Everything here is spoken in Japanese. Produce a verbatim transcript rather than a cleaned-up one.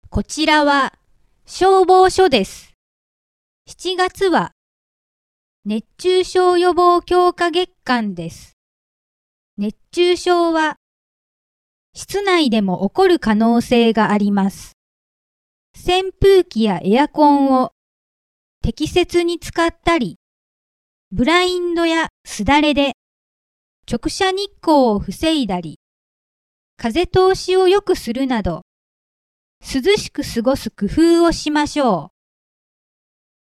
こちらは消防署です。しちがつは熱中症予防強化月間です。熱中症は室内でも起こる可能性があります。扇風機やエアコンを適切に使ったり、ブラインドやすだれで直射日光を防いだり、風通しを良くするなど、涼しく過ごす工夫をしましょう。